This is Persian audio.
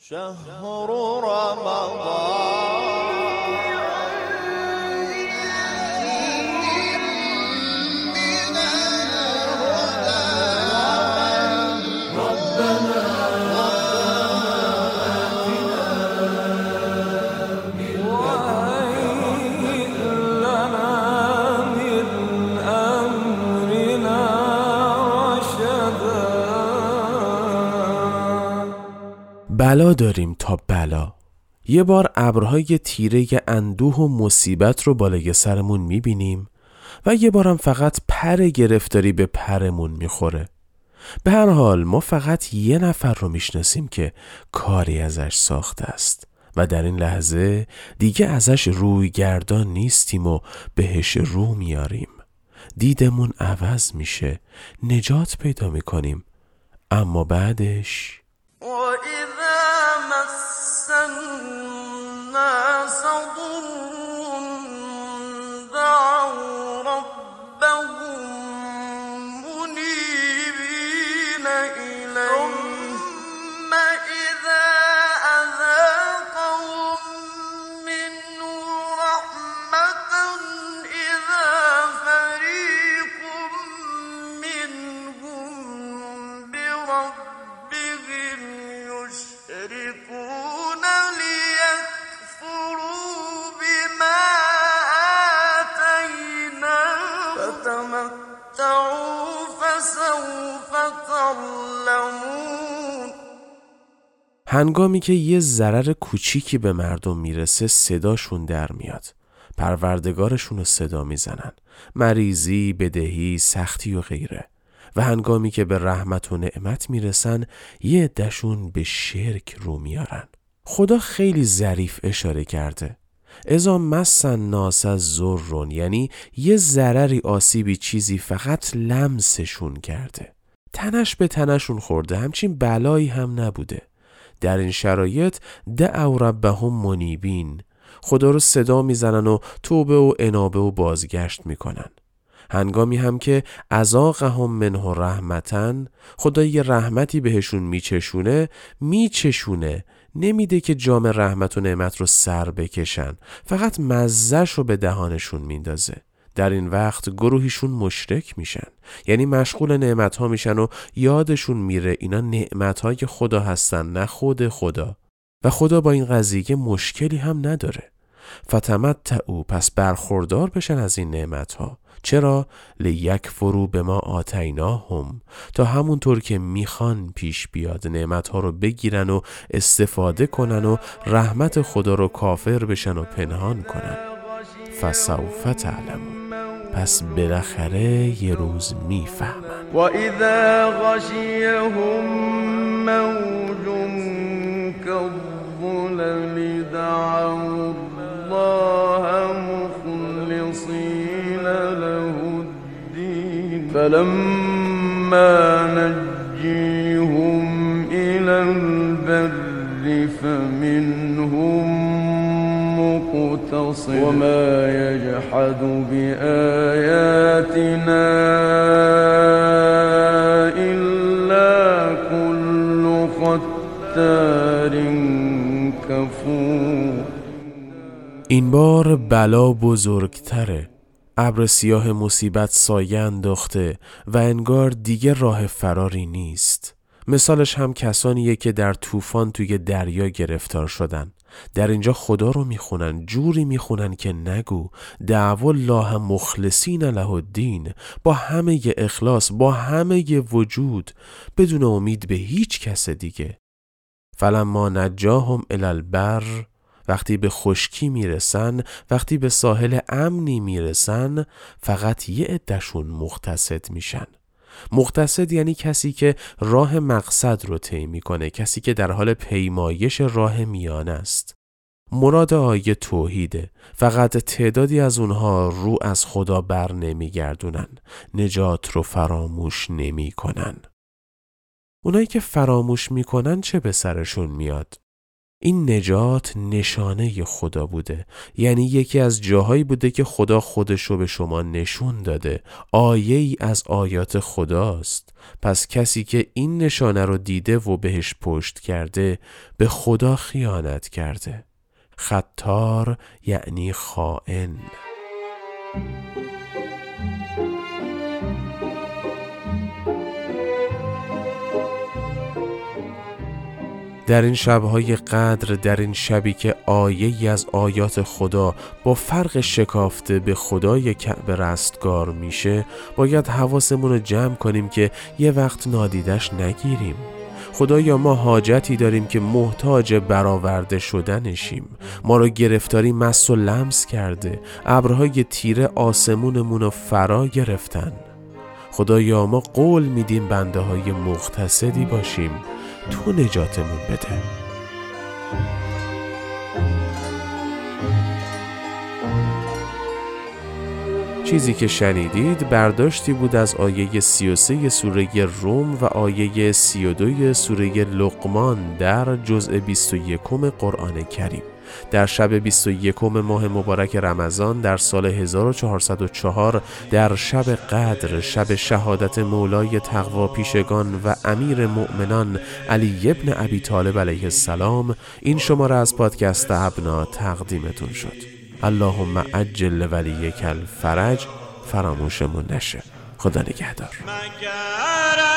شهر رمضان بلا داریم تا بلا. یه بار ابرهای تیره اندوه و مصیبت رو بالای سرمون میبینیم و یه بارم فقط پر گرفتاری به پرمون میخوره. به هر حال ما فقط یه نفر رو میشناسیم که کاری ازش ساخته است و در این لحظه دیگه ازش روی گردان نیستیم و بهش رو میاریم. دیدمون عوض میشه، نجات پیدا میکنیم، اما بعدش وَإِذَا مَسَّ النَّاسَ ضُرٌّ دَعَوْا رَبَّهُم مُنِيبِينَ إِلَيْهِ ثُمَّ إِذَا أَذَاقَهُم مِّنْهُ رَحْمَةً إِذَا فَرِيقٌ مِّنْهُم بِرَبِّهِمْ يُشْرِكُونَ لِيَكْفُرُوا بِمَا آتَيْنَاهُمْ فَتَمَتَّعُوا فَسَوْفَ تَعْلَمُونَ. هنگامی که یه ضرر کوچیکی به مردم میرسه صداشون در میاد. پروردگارشون رو صدا میزنن. مریضی، بدهی، سختی و غیره. و هنگامی که به رحمت و نعمت میرسن یه عده‌شون به شرک رو میارن. خدا خیلی ظریف اشاره کرده. اذا مس الناس ضر، یعنی یه ضرری، آسیبی، چیزی فقط لمسشون کرده. تنش به تنشون خورده، همچین بلایی هم نبوده. در این شرایط دعوا ربهم منیبین، خدا رو صدا میزنن و توبه و انابه و بازگشت میکنن. هنگامی هم که اذاقهم منه رحمتن، خدا یه رحمتی بهشون میچشونه، نمیده که جام رحمت و نعمت رو سر بکشن، فقط مزهش رو به دهانشون میندازه. در این وقت گروهیشون مشرک میشن، یعنی مشغول نعمتها میشن و یادشون میره اینا نعمتهای خدا هستن، نه خود خدا. و خدا با این قضیه مشکلی هم نداره. فتمتعوا، پس برخوردار بشن از این نعمتها. چرا؟ لیکفروا بما آتیناهم، تا همونطور که میخوان پیش بیاد نعمتها رو بگیرن و استفاده کنن و رحمت خدا رو کافر بشن و پنهان کنن. فسوف تعلمون، پس بالاخره یه روز میفهمن. و اذا غشیهم موج كالظلل دعوا الله مخلصین له الدین فلما نجیهم الى البر فمنهم مقتصد وما يجحد بآياتنا إلا كل ختار کفور. این بار بلا بزرگتره. ابر سیاه مصیبت سایه انداخته و انگار دیگه راه فراری نیست. مثالش هم کسانیه که در طوفان توی دریا گرفتار شدن. در اینجا خدا رو میخونن، جوری میخونن که نگو. دعوا الله مخلصین له الدین، با همه ی اخلاص، با همه ی وجود، بدون امید به هیچ کس دیگه. فلما نجاهم الی البر، وقتی به خشکی میرسن، وقتی به ساحل امنی میرسن، فقط یه عده‌شون مقتصد میشن. مقتصد یعنی کسی که راه مقصد رو طی میکنه، کسی که در حال پیمایش راه میانه است. مراد آیه توحیده. فقط تعدادی از اونها رو از خدا بر نمیگردونن، نجات رو فراموش نمی کنن. اونایی که فراموش میکنن چه به سرشون میاد؟ این نجات نشانه خدا بوده، یعنی یکی از جاهایی بوده که خدا خودشو به شما نشون داده. آیه ای از آیات خداست. پس کسی که این نشانه رو دیده و بهش پشت کرده به خدا خیانت کرده. خطار یعنی خائن. در این شب‌های قدر، در این شبی که آیه‌ای از آیات خدا با فرق شکافته به خدای کعبه رستگار میشه، باید حواسمون رو جمع کنیم که یه وقت نادیدش نگیریم. خدایا ما حاجتی داریم که محتاج برآورده شدنشیم. ما رو گرفتاری مس و لمس کرده، ابرهای تیره آسمونمون رو فرا گرفتن. خدایا ما قول میدیم بنده های مقتصدی باشیم، تو نجاتمون بده. چیزی که شنیدید برداشتی بود از آیه 33 سوره روم و آیه 32 سوره لقمان در جزء 21 قرآن کریم. در شب 21 ماه مبارک رمضان در سال 1404 در شب قدر، شب شهادت مولای تقوا پیشگان و امیر مؤمنان علی ابن ابی طالب علیه السلام، این شماره از پادکست ابنا تقدیمتون شد. اللهم عجل ولیک الفرج، فراموشمون نشه. خدا نگهدار.